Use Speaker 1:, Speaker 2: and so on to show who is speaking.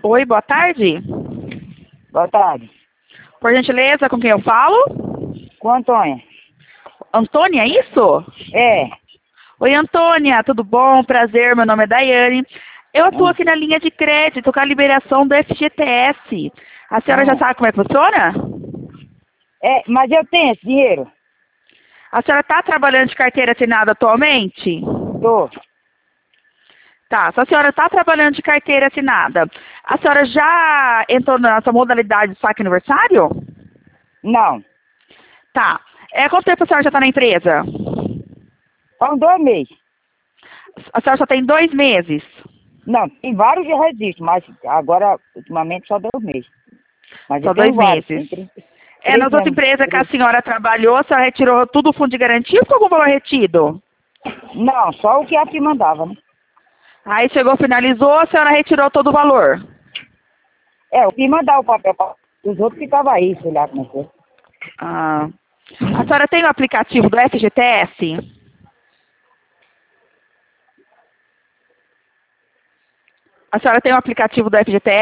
Speaker 1: Oi, boa tarde.
Speaker 2: Boa tarde.
Speaker 1: Por gentileza, com quem eu falo?
Speaker 2: Com a Antônia.
Speaker 1: Antônia, é isso?
Speaker 2: É.
Speaker 1: Oi, Antônia, tudo bom? Prazer, meu nome é Daiane. Eu atuo aqui na linha de crédito com a liberação do FGTS. A senhora já sabe como é que funciona?
Speaker 2: É, mas eu tenho esse dinheiro?
Speaker 1: A senhora está trabalhando de carteira assinada atualmente?
Speaker 2: Tô.
Speaker 1: Tá, se a senhora está trabalhando de carteira assinada, a senhora já entrou na nossa modalidade de saque aniversário?
Speaker 2: Não.
Speaker 1: Tá. Quanto tempo a senhora já está na empresa?
Speaker 2: São 2 meses.
Speaker 1: A senhora só tem 2 meses?
Speaker 2: Não, tem vários de registro, mas agora, ultimamente, só 2 meses. Mas
Speaker 1: Só
Speaker 2: eu
Speaker 1: 2
Speaker 2: tenho vários.
Speaker 1: meses.
Speaker 2: Tem
Speaker 1: Nas
Speaker 2: 3
Speaker 1: outras
Speaker 2: anos.
Speaker 1: empresas que a senhora trabalhou, a senhora retirou tudo o fundo de garantia ou com algum valor retido?
Speaker 2: Não, só o que a firma mandava, né?
Speaker 1: Aí chegou, finalizou, a senhora retirou todo o valor?
Speaker 2: É, o que mandava o papel para os outros ficava aí, sei lá como é que é.
Speaker 1: Ah. A senhora tem o aplicativo do FGTS? A senhora tem o aplicativo do FGTS?